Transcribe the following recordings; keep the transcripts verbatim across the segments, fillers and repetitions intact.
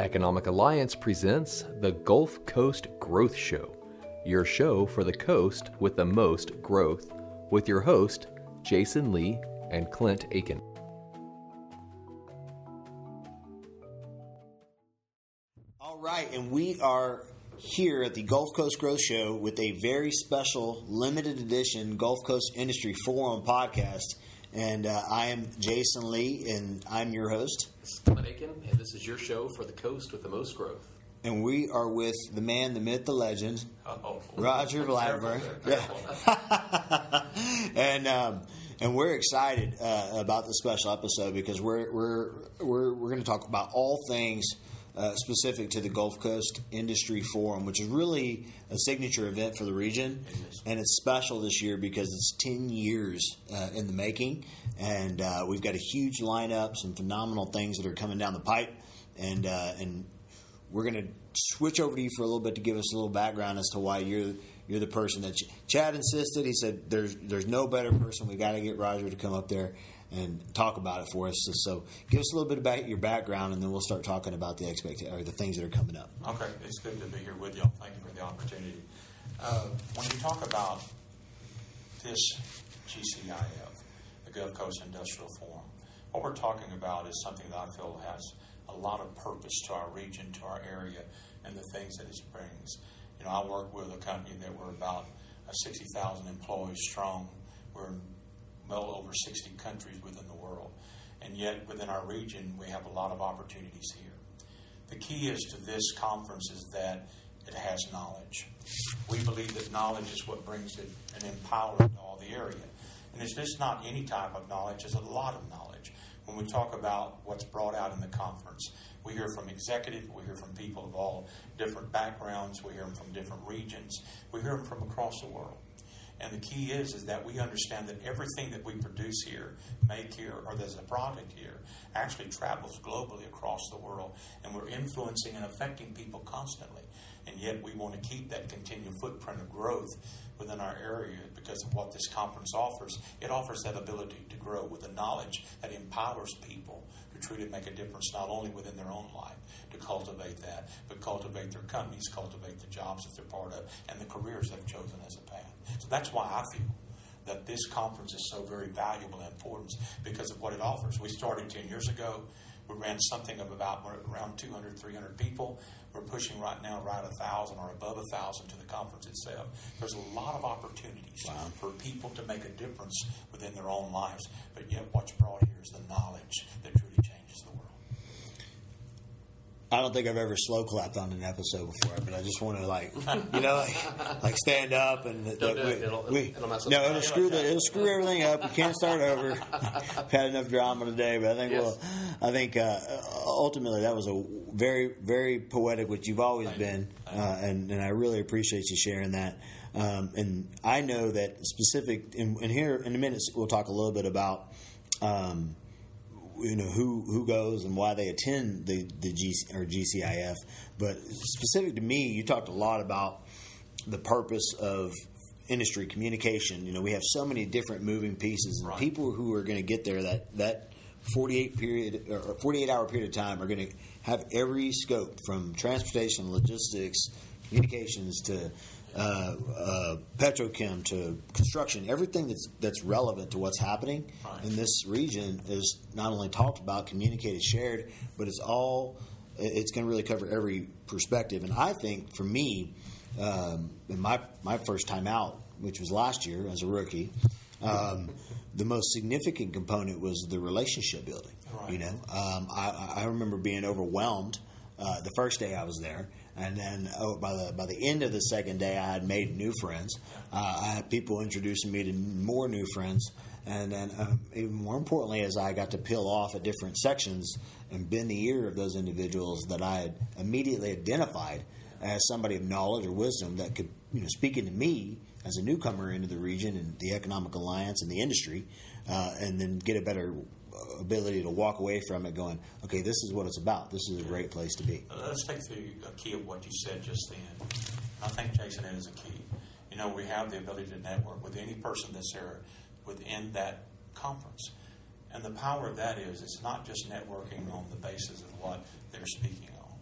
Economic Alliance presents the Gulf Coast Growth Show, your show for the coast with the most growth, with your host, Jason Lee and Clint Aiken. All right, and we are here at the Gulf Coast Growth Show with a very special limited edition Gulf Coast Industry Forum podcast. And uh, I am Jason Lee, and I'm your host. This is Clint Aiken, and this is your show for the coast with the most growth. And we are with the man, the myth, the legend, Uh-oh. Roger Blackburn. Yeah. and um, and we're excited uh, about this special episode because we're we're we're we're going to talk about all things uh, specific to the Gulf Coast Industry Forum, which is really a signature event for the region, and it's special this year because it's ten years uh, in the making, and uh, we've got a huge lineup, some phenomenal things that are coming down the pipe, and uh, and. We're going to switch over to you for a little bit to give us a little background as to why you're you're the person that Ch- Chad insisted. He said there's there's no better person. We got to get Roger to come up there and talk about it for us. So, so give us a little bit about your background, and then we'll start talking about the expect or the things that are coming up. Okay, it's good to be here with y'all. Thank you for the opportunity. Uh, when you talk about this G C I F, the Gulf Coast Industrial Forum, what we're talking about is something that I feel has a lot of purpose to our region, to our area, and the things that it brings. You know, I work with a company that we're about sixty thousand employees strong. We're in well over sixty countries within the world. And yet, within our region, we have a lot of opportunities here. The key is to this conference is that it has knowledge. We believe that knowledge is what brings it and empowers it to all the area. And it's just not any type of knowledge, it's a lot of knowledge. When we talk about what's brought out in the conference, we hear from executive, we hear from people of all different backgrounds, we hear them from different regions, we hear them from across the world. And the key is, is that we understand that everything that we produce here, make here, or there's a product here, actually travels globally across the world. And we're influencing and affecting people constantly. And yet we want to keep that continued footprint of growth within our area because of what this conference offers. It offers that ability to grow with the knowledge that empowers people to truly make a difference not only within their own life, to cultivate that, but cultivate their companies, cultivate the jobs that they're part of, and the careers they've chosen as a path. So that's why I feel that this conference is so very valuable and important because of what it offers. We started ten years ago. We ran something of about around two hundred, three hundred people. We're pushing right now right a thousand or above a thousand to the conference itself. There's a lot of opportunities wow. for people to make a difference within their own lives. But yet what's brought here is the knowledge that truly changes the world. I don't think I've ever slow clapped on an episode before, but I just want to like, you know, like, like stand up and Don't like, do we, it. It'll, we, it'll mess up no, the it'll screw the, it'll screw everything up. We can't start over. I've had enough drama today, but I think yes. well, I think uh, ultimately that was a very, very poetic, which you've always Thank been, you. uh, and and I really appreciate you sharing that. Um, and I know that specific, and, and here in a minute we'll talk a little bit about. Um, You know who, who goes and why they attend the the G, or G C I F, but specific to me, you talked a lot about the purpose of industry communication. You know, we have so many different moving pieces, and right. people who are going to get there that that forty-eight period or forty-eight hour period of time are going to have every scope from transportation, logistics, communications to uh, uh, petrochem to construction. Everything that's that's relevant to what's happening right. in this region is not only talked about, communicated, shared, but it's all it's going to really cover every perspective. And I think for me, um, in my my first time out, which was last year as a rookie, um, the most significant component was the relationship building. Right. You know, um, I, I remember being overwhelmed uh, the first day I was there. And then oh, by the by the end of the second day, I had made new friends. Uh, I had people introducing me to more new friends. And then um, even more importantly, as I got to peel off at different sections and bend the ear of those individuals that I had immediately identified as somebody of knowledge or wisdom that could, you know, speak into me as a newcomer into the region and the Economic Alliance and the industry, uh, and then get a better ability to walk away from it going, okay, this is what it's about. This is a great place to be. Let's take the key of what you said just then. I think, Jason, it is a key. You know, we have the ability to network with any person that's there within that conference. And the power of that is it's not just networking on the basis of what they're speaking on.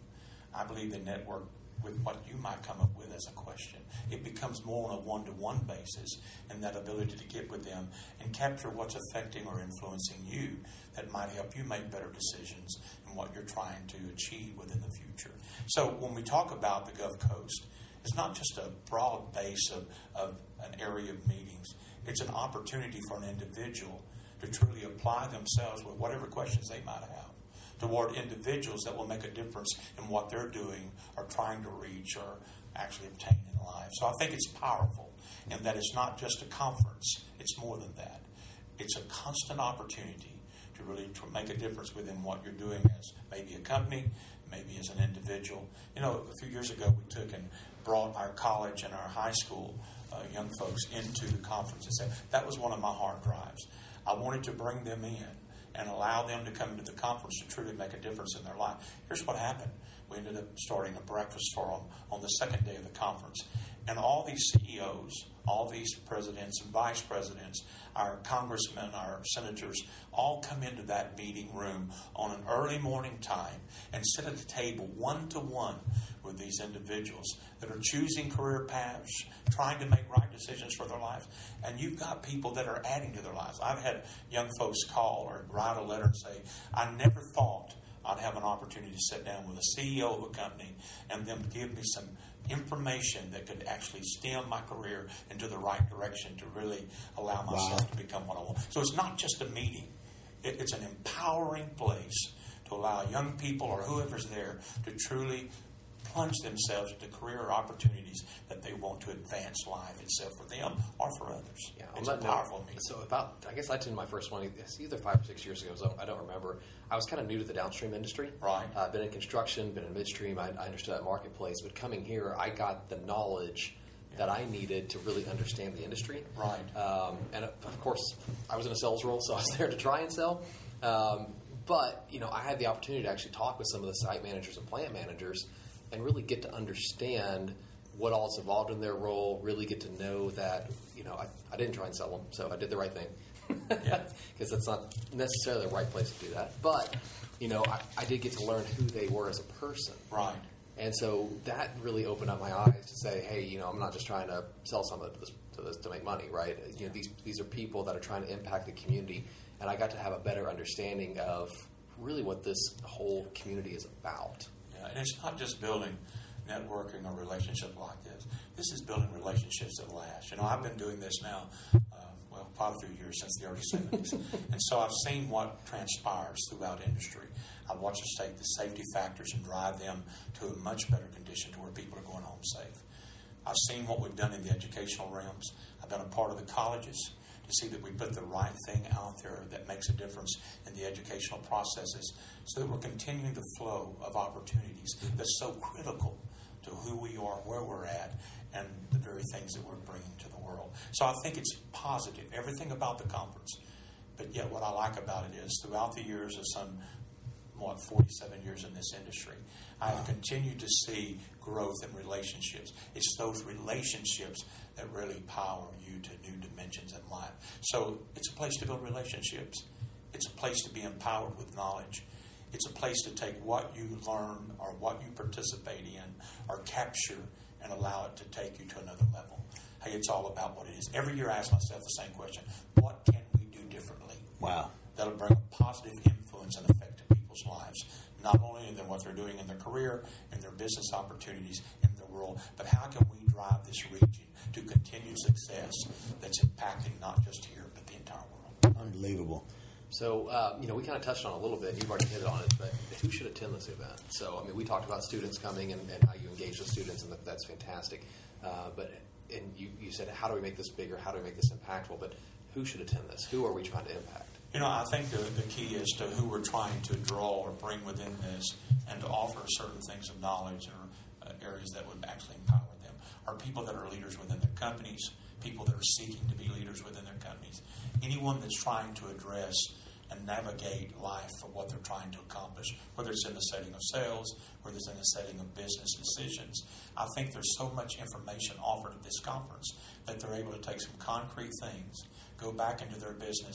I believe they network with what you might come up with as a question. It becomes more on a one-to-one basis, and that ability to get with them and capture what's affecting or influencing you that might help you make better decisions in what you're trying to achieve within the future. So when we talk about the Gulf Coast, it's not just a broad base of, of an area of meetings. It's an opportunity for an individual to truly apply themselves with whatever questions they might have toward individuals that will make a difference in what they're doing or trying to reach or actually obtain in life. So I think it's powerful in that it's not just a conference. It's more than that. It's a constant opportunity to really to make a difference within what you're doing as maybe a company, maybe as an individual. You know, a few years ago we took and brought our college and our high school uh, young folks into the conference and said, that was one of my hard drives. I wanted to bring them in and allow them to come into the conference to truly make a difference in their life. Here's what happened. We ended up starting a breakfast for them on the second day of the conference. And all these C E Os, all these presidents and vice presidents, our congressmen, our senators, all come into that meeting room on an early morning time and sit at the table one-to-one with these individuals that are choosing career paths, trying to make right decisions for their lives. And you've got people that are adding to their lives. I've had young folks call or write a letter and say, I never thought I'd have an opportunity to sit down with a C E O of a company and them give me some information that could actually stem my career into the right direction to really allow myself wow. to become what I want. So it's not just a meeting. It, it's an empowering place to allow young people or whoever's there to truly plunge themselves into career opportunities that they want to advance life itself for them or for others. Yeah, it's a powerful meeting. So about, I guess I attended my first one, it's either five or six years ago, so I don't remember. I was kind of new to the downstream industry. Right. I've uh, been in construction, been in midstream. I, I understood that marketplace. But coming here, I got the knowledge yeah. that I needed to really understand the industry. Right. Um, and of course, I was in a sales role, so I was there to try and sell. Um, but, you know, I had the opportunity to actually talk with some of the site managers and plant managers and really get to understand what all is involved in their role, really get to know that, you know, I, I didn't try and sell them, so I did the right thing. Because that's not necessarily the right place to do that. But, you know, I, I did get to learn who they were as a person. Right. And so that really opened up my eyes to say, hey, you know, I'm not just trying to sell something to this, to, this, to make money, right? You know, these these are people that are trying to impact the community. And I got to have a better understanding of really what this whole community is about. And it's not just building networking or relationship like this. This is building relationships that last. You know, I've been doing this now, uh, well, quite a few years, since the early seventies. And so I've seen what transpires throughout industry. I've watched us take the safety factors and drive them to a much better condition to where people are going home safe. I've seen what we've done in the educational realms. I've been a part of the colleges to see that we put the right thing out there that makes a difference in the educational processes so that we're continuing the flow of opportunities that's so critical to who we are, where we're at, and the very things that we're bringing to the world. So I think it's positive, everything about the conference. But yet what I like about it is throughout the years of some, what, forty-seven years in this industry, I have continued to see growth in relationships. It's those relationships that really power you to new dimensions in life. So it's a place to build relationships. It's a place to be empowered with knowledge. It's a place to take what you learn or what you participate in or capture and allow it to take you to another level. Hey, it's all about what it is. Every year I ask myself the same question. What can we do differently? Wow. That'll bring a positive influence and effect to people's lives, not only in what they're doing in their career, in their business opportunities, in their world, but how can we drive this region to continued success that's impacting not just here, but the entire world. Unbelievable. So, uh, you know, we kind of touched on it a little bit, and you've already hit on it, but who should attend this event? So, I mean, we talked about students coming and, and how you engage with students, and that, that's fantastic. Uh, but, and you, you said, how do we make this bigger? How do we make this impactful? But who should attend this? Who are we trying to impact? You know, I think the, the key is to who we're trying to draw or bring within this and to offer certain things of knowledge or uh, areas that would actually empower them. Are people that are leaders within their companies, people that are seeking to be leaders within their companies, anyone that's trying to address and navigate life for what they're trying to accomplish, whether it's in the setting of sales, whether it's in the setting of business decisions. I think there's so much information offered at this conference that they're able to take some concrete things, go back into their business,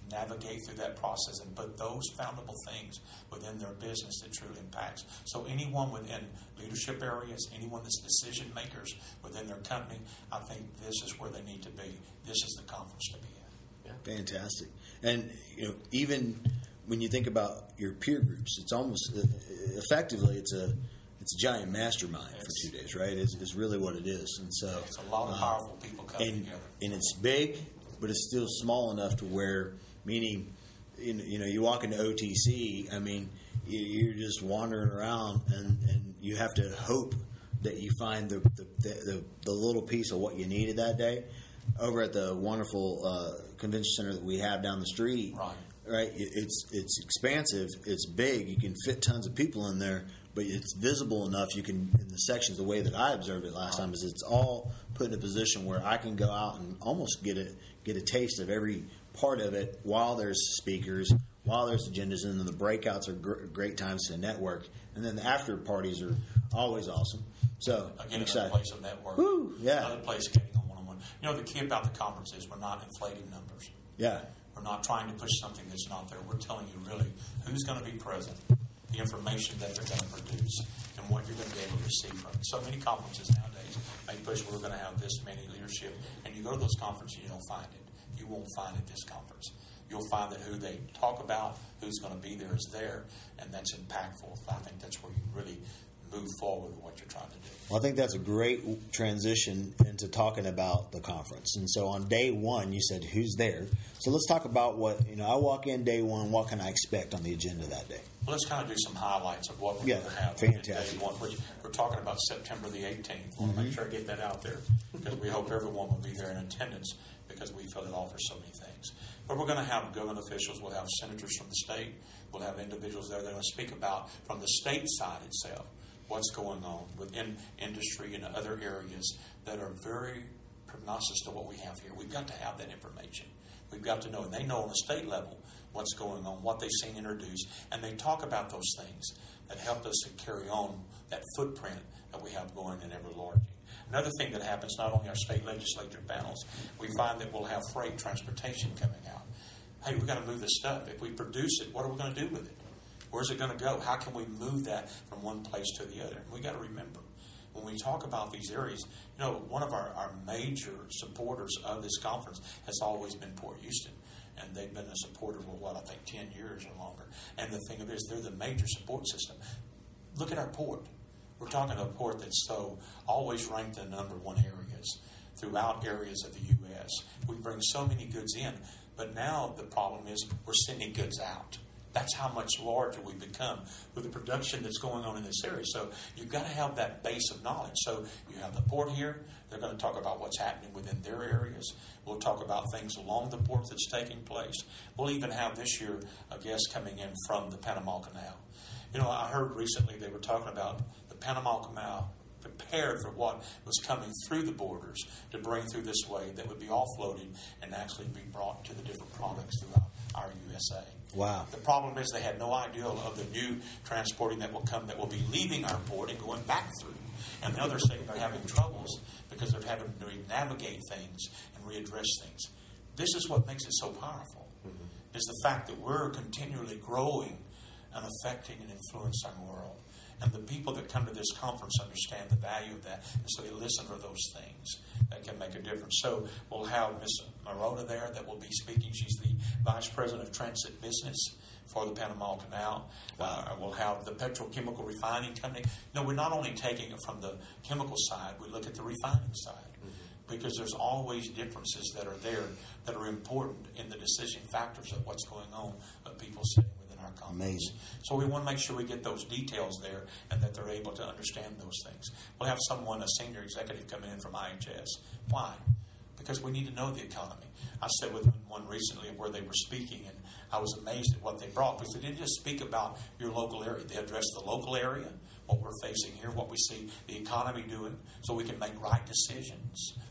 navigate through that process and put those foundable things within their business that truly impacts. So anyone within leadership areas, anyone that's decision makers within their company, I think this is where they need to be. This is the conference to be in. Yeah. Fantastic. And you know, even when you think about your peer groups, it's almost effectively it's a it's a giant mastermind it's, for two days, right? It's, it's really what it is. And so it's a lot of powerful uh, people coming and, together. And it's big, but it's still small enough to where, meaning, you know, you walk into O T C, I mean, you're just wandering around, and, and you have to hope that you find the the, the the little piece of what you needed that day. Over at the wonderful uh, convention center that we have down the street, right? Right, it's it's expansive, it's big, you can fit tons of people in there, but it's visible enough. You can, in the sections, the way that I observed it last time is it's all put in a position where I can go out and almost get a get a taste of every part of it while there's speakers, while there's agendas, and then the breakouts are gr- great times to network, and then the after parties are always awesome. So again, I'm another excited. place of network. Woo, yeah. Another place getting on one-on-one. You know, the key about the conference is we're not inflating numbers. Yeah. We're not trying to push something that's not there. We're telling you really who's going to be present, the information that they're going to produce, and what you're going to be able to receive from it. So many conferences nowadays may push we're going to have this many leadership, and you go to those conferences, you don't find it. You won't find it this conference. You'll find that who they talk about, who's going to be there is there, and that's impactful. I think that's where you really move forward with what you're trying to do. Well, I think that's a great transition into talking about the conference. And so on day one, you said, who's there? So let's talk about what, you know, I walk in day one, what can I expect on the agenda that day? Well, let's kind of do some highlights of what we're yeah, going to have. Fantastic. Day one, which we're talking about September the eighteenth. I want to Mm-hmm. make sure I get that out there because we hope everyone will be there in attendance because we feel it offers so many things. But we're going to have government officials. We'll have senators from the state. We'll have individuals there that are going to speak about, from the state side itself, what's going on within industry and other areas that are very prognostic to what we have here. We've got to have that information. We've got to know, and they know on the state level what's going on, what they've seen introduced, and they talk about those things that help us to carry on that footprint that we have going and ever enlarging. Another thing that happens, not only our state legislature panels, we find that we'll have freight transportation coming out. Hey, we've got to move this stuff. If we produce it, what are we going to do with it? Where's it going to go? How can we move that from one place to the other? And we got to remember, when we talk about these areas, you know, one of our, our major supporters of this conference has always been Port Houston. And they've been a supporter for, what, I think ten years or longer. And the thing of it is, they're the major support system. Look at our port. We're talking a port that's so always ranked in number one areas throughout areas of the U S. We bring so many goods in, but now the problem is we're sending goods out. That's how much larger we become with the production that's going on in this area. So you've got to have that base of knowledge. So you have the port here. They're going to talk about what's happening within their areas. We'll talk about things along the port that's taking place. We'll even have this year a guest coming in from the Panama Canal. You know, I heard recently they were talking about the Panama Canal prepared for what was coming through the borders to bring through this way that would be offloaded and actually be brought to the different products throughout our U S A. Wow. The problem is they had no idea of the new transporting that will come that will be leaving our port and going back through. And now they're saying they're having troubles because they're having to navigate things and readdress things. This is what makes it so powerful, mm-hmm. is the fact that we're continually growing and affecting and influencing our world. And the people that come to this conference understand the value of that, and so they listen for those things that can make a difference. So we'll have Miss Marona there that will be speaking. She's the Vice President of Transit Business for the Panama Canal. Uh, we'll have the petrochemical refining company. No, we're not only taking it from the chemical side, we look at the refining side. Mm-hmm. Because there's always differences that are there that are important in the decision factors of what's going on of people sitting within our conference. Amazing. So we want to make sure we get those details there and that they're able to understand those things. We'll have someone, a senior executive, coming in from I H S. Why? Because we need to know the economy. I sat with one recently where they were speaking, and I was amazed at what they brought, because they didn't just speak about your local area. They addressed the local area, what we're facing here, what we see the economy doing, so we can make right decisions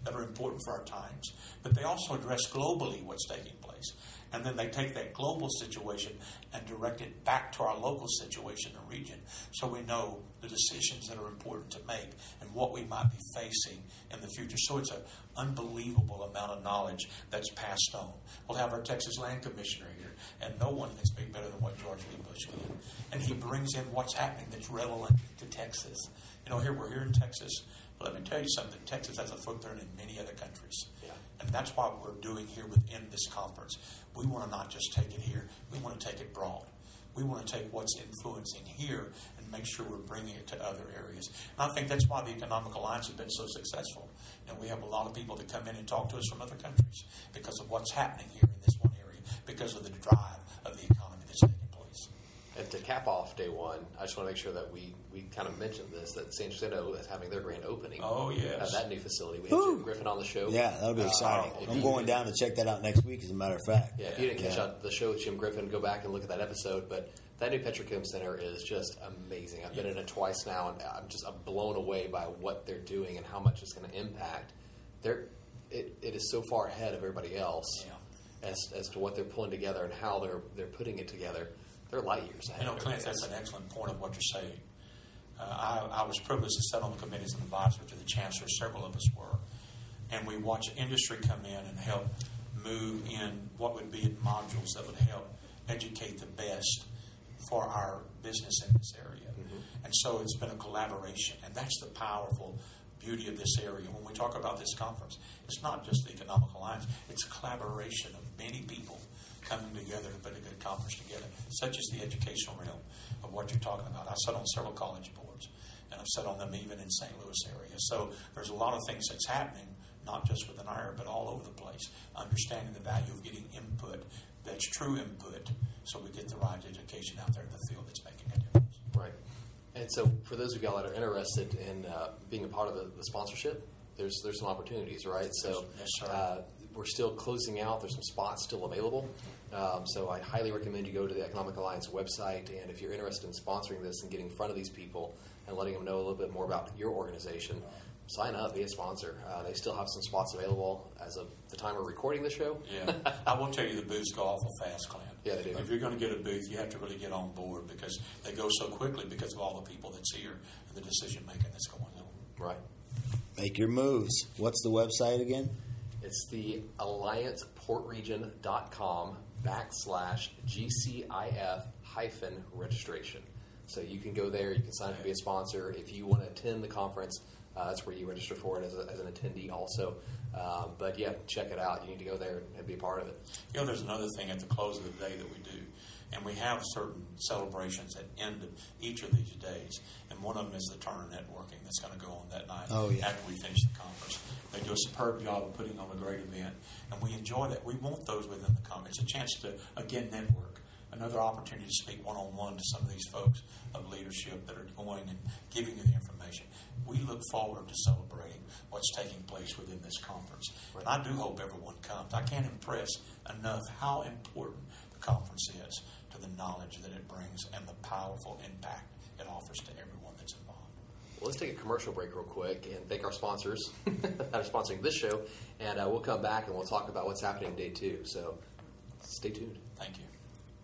that are important for our times, but they also address globally what's taking place. And then they take that global situation and direct it back to our local situation and region, so we know the decisions that are important to make and what we might be facing in the future. So it's an unbelievable amount of knowledge that's passed on. We'll have our Texas Land Commissioner here, and no one can speak better than what George B. Bush did. And he brings in what's happening that's relevant to Texas. You know, here we're here in Texas, but let me tell you something. Texas has a footprint in many other countries. Yeah. And that's what we're doing here within this conference. We want to not just take it here, we want to take it broad. We want to take what's influencing here and make sure we're bringing it to other areas. And I think that's why the Economic Alliance has been so successful. And we have a lot of people that come in and talk to us from other countries because of what's happening here in this one area, because of the drive of the economy that's taking place. And to cap off day one, I just want to make sure that we, we kind of mentioned this, that San Jacinto is having their grand opening. Oh, yes. Uh, that new facility. We had Woo. Jim Griffin on the show. Yeah, that'll be Uh, exciting. if I'm you- going down to check that out next week, as a matter of fact. Yeah, if you didn't catch Yeah. out the show with Jim Griffin, go back and look at that episode. But that new Petrochem Center is just amazing. I've been in it twice now, and I'm just I'm blown away by what they're doing and how much it's going to impact. They're, it, it is so far ahead of everybody else Yeah. as, as to what they're pulling together and how they're they're putting it together. They're light years ahead. You know, of Clint, everybody that's else. an excellent point of what you're saying. Uh, I, I was privileged to sit on the committee as an advisor to the chancellor. Several of us were. And we watched industry come in and help move in what would be modules that would help educate the best for our business in this area. Mm-hmm. And so it's been a collaboration. And that's the powerful beauty of this area. When we talk about this conference, it's not just the Economic Alliance. It's a collaboration of many people coming together to put a good conference together, such as the educational realm of what you're talking about. I sat on several college boards, and I've sat on them even in Saint Louis area. So there's a lot of things that's happening, not just within our area, but all over the place. Understanding the value of getting input that's true input, so we get the right education out there in the field that's making a difference. Right. And so for those of y'all that are interested in uh, being a part of the, the sponsorship, there's there's some opportunities, right? So Yes, sir. uh, we're still closing out. There's some spots still available. Um, so I highly recommend you go to the Economic Alliance website, and if you're interested in sponsoring this and getting in front of these people and letting them know a little bit more about your organization, sign up, be a sponsor. Uh, they still have some spots available as of the time we're recording the show. Yeah, I will tell you the booths go awful fast, Clint. Yeah, they do. If you're going to get a booth, you have to really get on board because they go so quickly because of all the people that's here and the decision making that's going on. Right. Make your moves. What's the website again? It's the alliance port region dot com backslash G C I F hyphen registration. So you can go there, you can sign up to be a sponsor. If you want to attend the conference, uh, that's where you register for it as, a, as an attendee also. Um, but yeah, check it out. You need to go there and be a part of it. You know, there's another thing at the close of the day that we do, and we have certain celebrations at the end of each of these days, and one of them is the Turner Networking that's going to go on that night Oh, yeah. after we finish the conference. They do a superb job of putting on a great event, and we enjoy that. We want those within the conference. It's a chance to, again, network. Another opportunity to speak one-on-one to some of these folks of leadership that are going and giving you the information. We look forward to celebrating what's taking place within this conference. And I do hope everyone comes. I can't impress enough how important the conference is to the knowledge that it brings and the powerful impact it offers to everyone that's involved. Well, let's take a commercial break real quick and thank our sponsors that are sponsoring this show. And uh, we'll come back and we'll talk about what's happening in day two. So stay tuned. Thank you.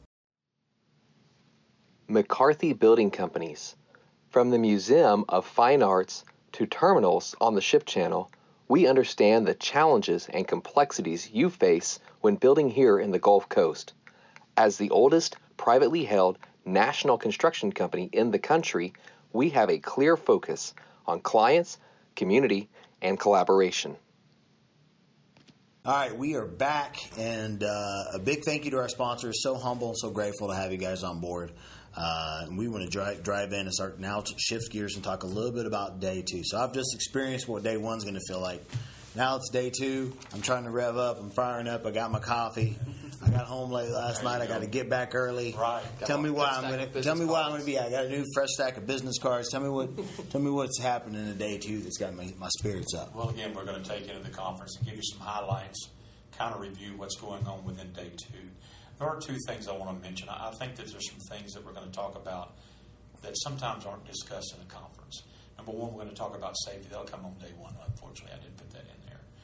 McCarthy Building Companies. From the Museum of Fine Arts to terminals on the Ship Channel, we understand the challenges and complexities you face when building here in the Gulf Coast. As the oldest privately held national construction company in the country, we have a clear focus on clients, community, and collaboration. All right, we are back, and uh, a big thank you to our sponsors. So humble and so grateful to have you guys on board. Uh, and we want to drive, drive in and start now to shift gears and talk a little bit about day two. So I've just experienced what day one's going to feel like. Now it's day two. I'm trying to rev up. I'm firing up. I got my coffee. I got home late last night. I got to get back early. Right. Tell me why Got a I'm stack going of to tell me business why I'm cards. going to be. I got a new fresh stack of business cards. Tell me what tell me what's happening in day two that's got my, my spirits up. Well, again, we're going to take you into the conference and give you some highlights, kind of review what's going on within day two. There are two things I want to mention. I I think that there's some things that we're going to talk about that sometimes aren't discussed in the conference. Number one, we're going to talk about safety. That'll come on day one. Unfortunately, I didn't put that in there.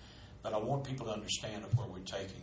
but I want people to understand of where we're taking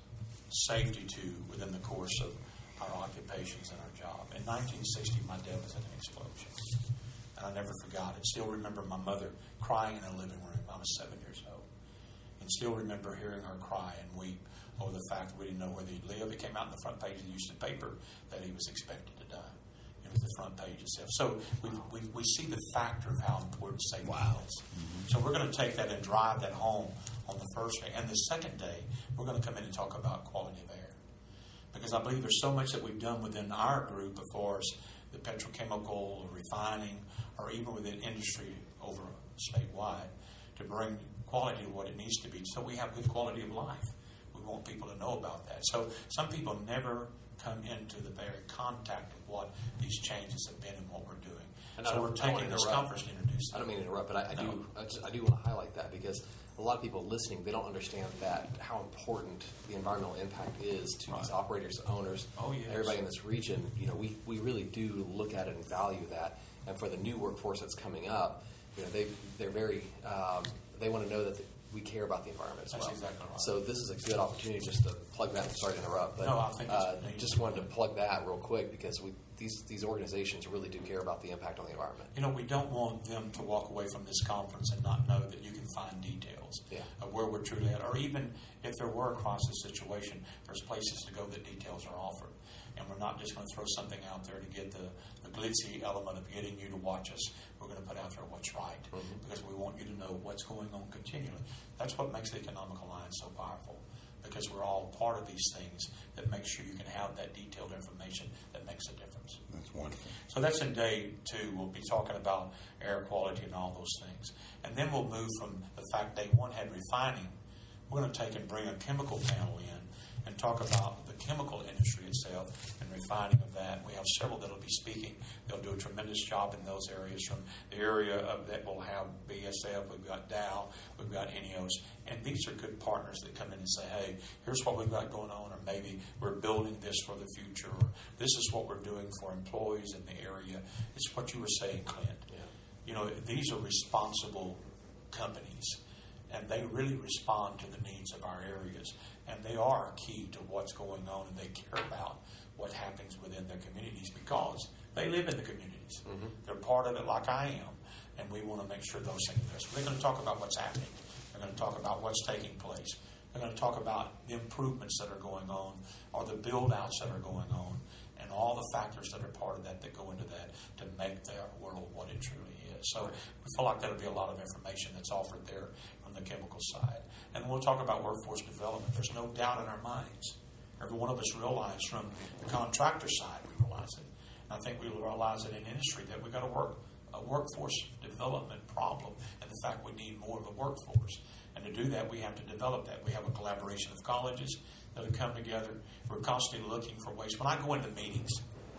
safety to within the course of our occupations and our job. In nineteen sixty, my dad was in an explosion, and I never forgot it. Still remember my mother crying in the living room. I was seven years old, and still remember hearing her cry and weep over the fact that we didn't know whether he'd live. It came out in the front page of the Houston paper that he was expected to die. It was the front page itself. So we we, we see the factor of how important safety Wow. is. Mm-hmm. So we're going to take that and drive that home on the first day. And the second day, we're going to come in and talk about quality of air. Because I believe there's so much that we've done within our group as far as the petrochemical or refining or even within industry over statewide to bring quality to what it needs to be so we have good quality of life. We want people to know about that. So some people never come into the very contact of what these changes have been and what we're doing. And so we're taking this this conference to introduce I don't mean to interrupt, but I, I No. do I, just, I do want to highlight that because a lot of people listening, they don't understand that how important the environmental impact is to Right. these operators, owners, Oh, yes. everybody in this region. You know, we, we really do look at it and value that. And for the new workforce that's coming up, you know, they they're very um, they want to know that the, we care about the environment as That's well. exactly right. So this is a good opportunity just to plug that. Sorry to interrupt, but No, I think it's uh, neat. just wanted to plug that real quick because we these these organizations really do care about the impact on the environment. You know, we don't want them to walk away from this conference and not know that you can find details Yeah. of where we're truly at. Or even if there were a crisis situation, there's places to go that details are offered. And we're not just going to throw something out there to get the, the glitzy element of getting you to watch us. We're going to put out there what's right Mhm. because we want you to know what's going on continually. That's what makes the Economic Alliance so powerful because we're all part of these things that make sure you can have that detailed information that makes a difference. That's wonderful. So that's in day two. We'll be talking about air quality and all those things. And then we'll move from the fact day one had refining. We're going to take and bring a chemical panel in and talk about the chemical industry itself and refining of that. We have several that will be speaking. They'll do a tremendous job in those areas. From the area of that will have B S F, we've got Dow, we've got INEOS. And these are good partners that come in and say, hey, here's what we've got going on, or maybe we're building this for the future, or this is what we're doing for employees in the area. It's what you were saying, Clint. Yeah. You know, these are responsible companies, and they really respond to the needs of our areas. And they are key to what's going on, and they care about what happens within their communities because they live in the communities. Mm-hmm. They're part of it like I am, and we want to make sure those things are. So we're going to talk about what's happening. We're going to talk about what's taking place. We're going to talk about the improvements that are going on or the build-outs that are going on and all the factors that are part of that that go into that to make their world what it truly is. So we feel like there'll be a lot of information that's offered there from the chemical side. And we'll talk about workforce development. There's no doubt in our minds. Every one of us realize from the contractor side, we realize it. And I think we realize it in industry that we've got a work a workforce development problem and the fact we need more of a workforce. And to do that, we have to develop that. We have a collaboration of colleges that have come together. We're constantly looking for ways. When I go into meetings,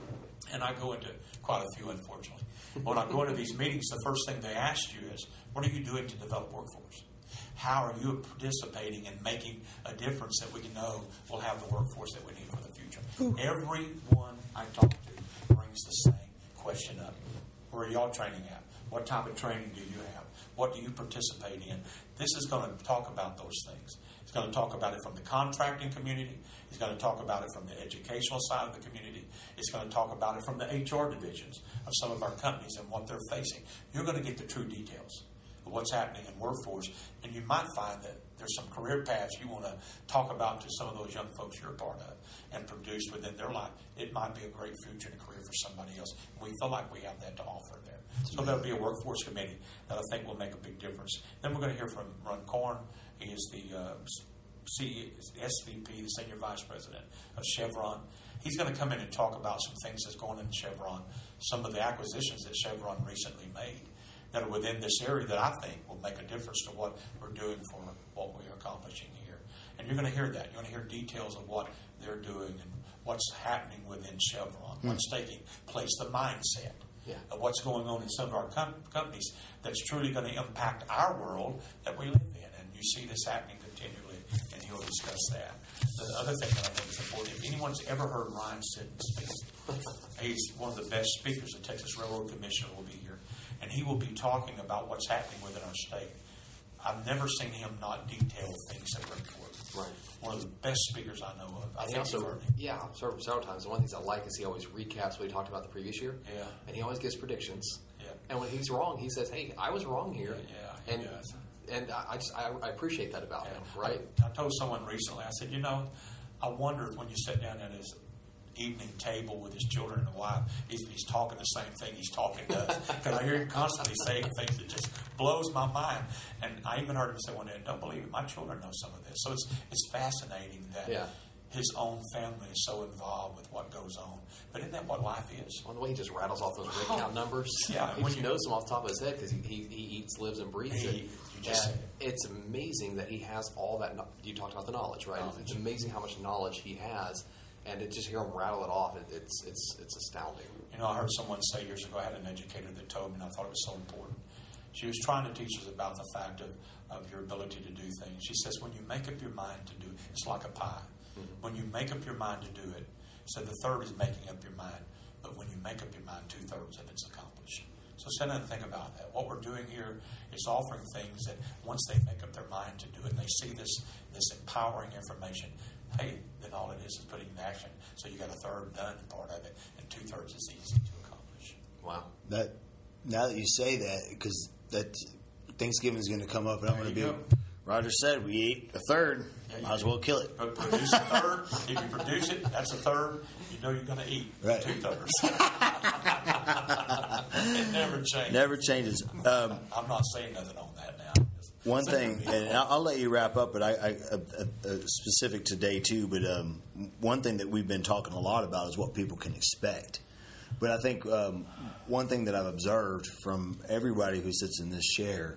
and I go into quite a few, unfortunately, when I go into these meetings, the first thing they ask you is, what are you doing to develop workforce? How are you participating in making a difference that we can know will have the workforce that we need for the future? Everyone I talk to brings the same question up. Where are y'all training at? What type of training do you have? What do you participate in? This is going to talk about those things. It's going to talk about it from the contracting community. It's going to talk about it from the educational side of the community. It's going to talk about it from the H R divisions of some of our companies and what they're facing. You're going to get the true details of what's happening in workforce, and you might find that there's some career paths you want to talk about to some of those young folks you're a part of and produce within their life. It might be a great future and career for somebody else. We feel like we have that to offer there. So there'll be a workforce committee that I think will make a big difference. Then we're going to hear from Ron Korn. He is the uh, C- S V P, the Senior Vice President of Chevron. He's going to come in and talk about some things that's going on in Chevron, some of the acquisitions that Chevron recently made that are within this area that I think will make a difference to what we're doing for what we're accomplishing here. And you're going to hear that. You're going to hear details of what they're doing and what's happening within Chevron, mm-hmm. what's taking place, the mindset yeah. of what's going on in some of our com- companies that's truly going to impact our world that we live in. And you see this happening continually, and he'll discuss that. The other thing that I think is important, if anyone's ever heard Ryan Sitton speak, he's one of the best speakers. The Texas Railroad Commissioner will be here. And he will be talking about what's happening within our state. I've never seen him not detail things that were important. Right. One of the best speakers I know of. I And he think you've also, heard him. yeah, I've heard him several times. And one of the things I like is he always recaps what he talked about the previous year. Yeah. And he always gives predictions. Yeah. And when he's wrong, he says, "Hey, I was wrong here." Yeah, he and does. and I I just I, I appreciate that about Yeah. him, right? I, I told someone recently, I said, you know, I wonder if when you sit down at his evening table with his children and wife, if he's talking the same thing he's talking to us. Because I hear him constantly saying things that just blows my mind. And I even heard him say one day, don't believe it, my children know some of this. So it's it's fascinating that Yeah. his own family is so involved with what goes on. But isn't that what life is? On the way he just rattles off those rig count numbers. Yeah, he when just you- knows them off the top of his head because he, he, he eats, lives, and breathes He- it. you just and said it. it's amazing that he has all that. kno- You talked about the knowledge, right? Knowledge. It's amazing how much knowledge he has, and to just hear him rattle it off, it, it's it's it's astounding. You know, I heard someone say years ago, I had an educator that told me, and I thought it was so important. She was trying to teach us about the fact of, of your ability to do things. She says, when you make up your mind to do it, it's like a pie. Mm-hmm. When you make up your mind to do it, so the third is making up your mind, but when you make up your mind, two-thirds of it's accomplished. So sit down and think about that. What we're doing here is offering things that once they make up their mind to do it, and they see this, this empowering information, hey, then all it is is putting it in action. So you got a third done part of it, and two-thirds is easy to accomplish. Wow. That now that you say that, because that Thanksgiving is going to come up, and I'm There going to you be. go. Roger said we ate a third. Yeah, Might as you- well kill it. But produce a third. If you produce it, that's a third. You know you're going to eat Right. two thirds. It never changes. Never changes. Um, I'm not saying nothing on that now. Just One saying thing, to me. and I'll, I'll let you wrap up, but I, I uh, uh, specific to day two. But um, one thing that we've been talking a lot about is what people can expect. But I think um, one thing that I've observed from everybody who sits in this chair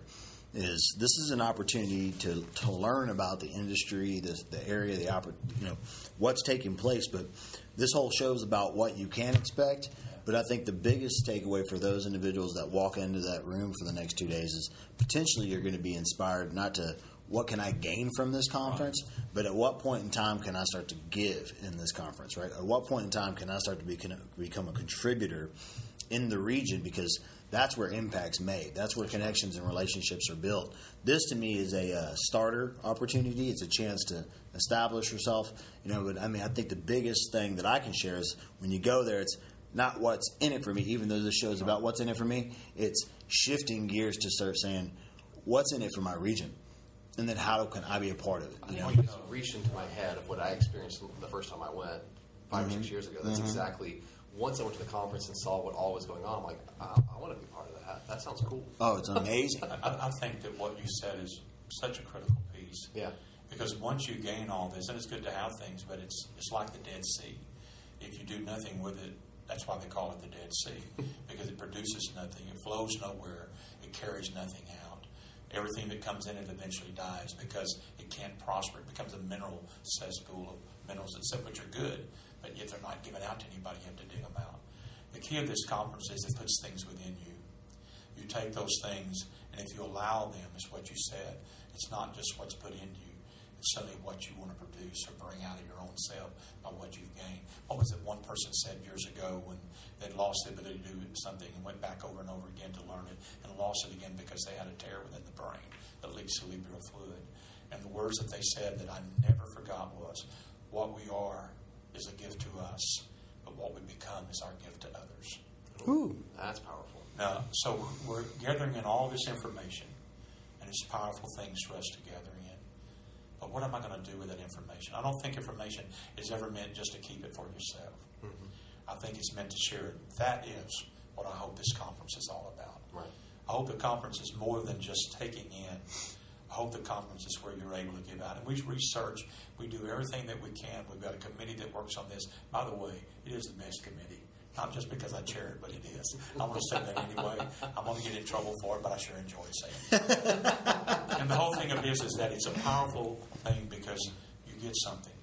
is this is an opportunity to, to learn about the industry, the, the area, the oppor- you know what's taking place. But this whole show is about what you can expect. But I think the biggest takeaway for those individuals that walk into that room for the next two days is potentially you're going to be inspired not to what can I gain from this conference, but at what point in time can I start to give in this conference, right? At what point in time can I start to be, become a contributor in the region, because that's where impact's made. That's where connections and relationships are built. This, to me, is a uh, starter opportunity. It's a chance to establish yourself. You know, but I mean, I think the biggest thing that I can share is when you go there, it's not what's in it for me, even though this show is about what's in it for me. It's shifting gears to start saying, what's in it for my region? And then how can I be a part of it? You know? You just reached into my head of what I experienced the first time I went five or six years ago. That's exactly. Once I went to the conference and saw what all was going on, I'm like, I, I want to be part of that. That sounds cool. Oh, it's amazing. I, I think that what you said is such a critical piece. Yeah. Because once you gain all this, and it's good to have things, but it's it's like the Dead Sea. If you do nothing with it, that's why they call it the Dead Sea, because it produces nothing. It flows nowhere. It carries nothing out. Everything that comes in it eventually dies because it can't prosper. It becomes a mineral cesspool of minerals that which are good, but yet they're not given out to anybody. You have to dig them out. The key of this conference is it puts things within you. You take those things, and if you allow them, is what you said. It's not just what's put into you. It's certainly what you want to produce or bring out of your own self by what you've gained. What was it one person said years ago when they'd lost the ability to do something and went back over and over again to learn it and lost it again because they had a tear within the brain that leaks cerebral fluid. And the words that they said that I never forgot was, what we are is a gift to us, but what we become is our gift to others. Ooh. That's powerful. Now, so we're gathering in all this information, and it's powerful things for us to gather in. But what am I going to do with that information? I don't think information is ever meant just to keep it for yourself. Mm-hmm. I think it's meant to share it. That is what I hope this conference is all about. Right. I hope the conference is more than just taking in. I hope the conference is where you're able to give out. And we research. We do everything that we can. We've got a committee that works on this. By the way, it is the best committee. Not just because I chair it, but it is. I'm going to say that anyway. I'm going to get in trouble for it, but I sure enjoy saying it. And the whole thing of this is that it's a powerful thing because you get something.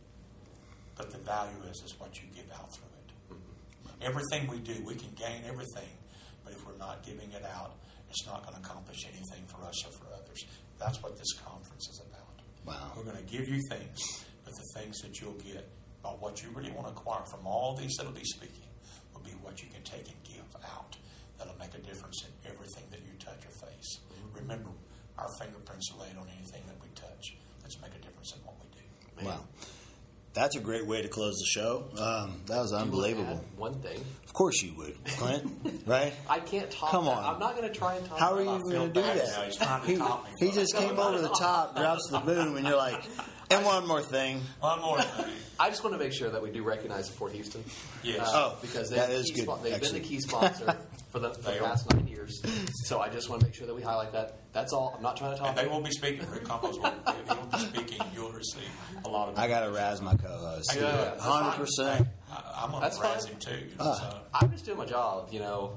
But the value is, is what you give out through it. Mm-hmm. Everything we do, we can gain everything. But if we're not giving it out, it's not going to accomplish anything for us or for others. That's what this conference is about. Wow. We're going to give you things, but the things that you'll get about what you really want to acquire from all these that'll be speaking will be what you can take and give out. That'll make a difference in everything that you touch or face. Mm-hmm. Remember, our fingerprints are laid on anything that we touch. Let's make a difference in what we do. Wow. That's a great way to close the show. Um, that was You wanna unbelievable. add one thing. Of course you would, Clint. Right? I can't talk. Come that. on. I'm not going to try and talk. How are about you feel going to do bad that? now. He's trying to He, top me. he just came over the top, drops the boom, and you're like, and one more thing. One more thing. I just want to make sure that we do recognize Fort Houston. Yes. Uh, Oh, because that they've, is key good, spon- they've actually. been the key sponsor for the, for the They are. past nine years. So I just want to make sure that we highlight that. That's all. I'm not trying to talk. And they will be speaking. Rick Campos will he will be speaking. You'll receive a lot of. I got to razz my co-host. Yeah, that's one hundred percent. I, I'm going That's to razz fine. him too. You know, Ah. so. I'm just doing my job. You know.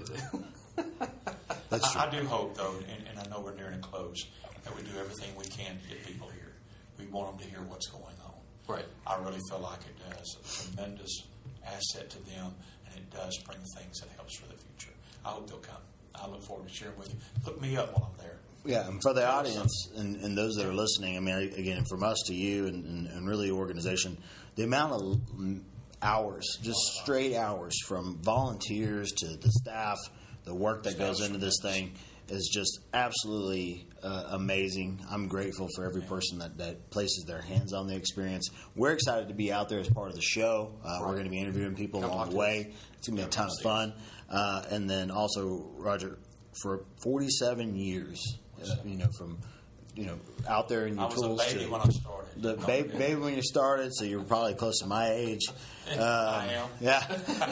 That's true. I, I do hope, though, and, and I know we're nearing a close, that we do everything we can to get people here. We want them to hear what's going on. Right. I really feel like it does a tremendous asset to them, and it does bring things that helps for the future. I hope they'll come. I look forward to sharing with you. Look me up while I'm there. Yeah, and for the audience and, and those that are listening, I mean, again, from us to you and, and, and really the organization, the amount of hours, just straight hours from volunteers to the staff, the work that goes into this thing is just absolutely uh, amazing. I'm grateful for every person that, that places their hands on the experience. We're excited to be out there as part of the show. Uh, We're going to be interviewing people Come along talk the to way. It's going to be a ton of fun. Uh, and then also, Roger, for forty-seven years, uh, you know, from you know out there in I your was a tools baby to when I started. the No, baby, yeah. baby when you started, so you were probably close to my age. Um, I am. Yeah.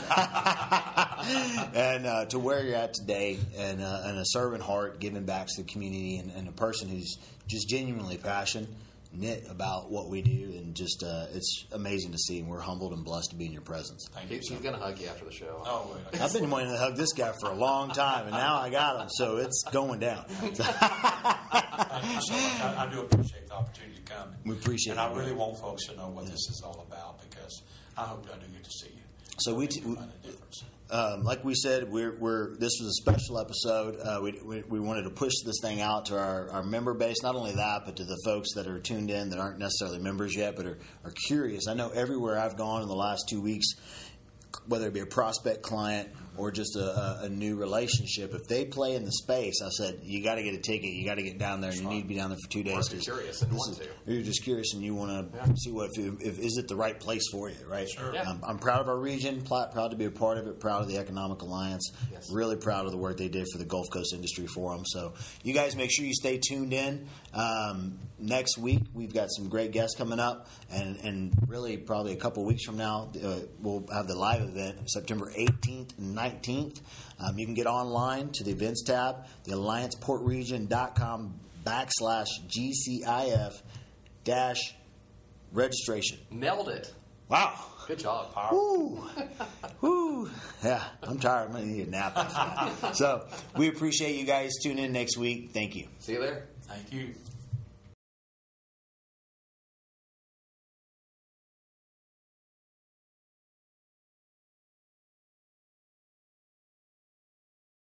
and uh, to where you're at today, and uh, and a servant heart, giving back to the community, and, and a person who's just genuinely passionate about what we do, and just uh, it's amazing to see. And we're humbled and blessed to be in your presence. Thank He- you. He's sir. going to hug you after the show. Oh, wait. I've been wanting to hug this guy for a long time, and now I got him, so it's going down. Thank you so much. I, I do appreciate the opportunity to come. We appreciate And it. I really want folks to know what this is all about, because I hope I do get to see you. So we I think t- you'll find a difference. Um, like we said, we're, we're this was a special episode. Uh, we, we we wanted to push this thing out to our, our member base. Not only that, but to the folks that are tuned in that aren't necessarily members yet, but are, are curious. I know everywhere I've gone in the last two weeks, whether it be a prospect client or just a, a, a new relationship, if they play in the space, I said, you got to get a ticket. You got to get down there. And you need to be down there for two days. Or if you're 'cause curious and this want is- to. You're just curious and you want to Yeah. see what if, if is it the right place for you, right? Sure. Yeah. I'm, I'm proud of our region, pl- proud to be a part of it, proud of the Economic Alliance, Yes. really proud of the work they did for the Gulf Coast Industry Forum. So you guys make sure you stay tuned in. Um, next week, we've got some great guests coming up, and, and really probably a couple weeks from now, uh, we'll have the live event September eighteenth and nineteenth. Um, you can get online to the events tab, the alliance port region dot com backslash G C I F dash registration. Nailed it. Wow. Good job. Woo. Woo. Yeah, I'm tired. I'm going to need a nap after that. So we appreciate you guys tuning in next week. Thank you. See you there. Thank you.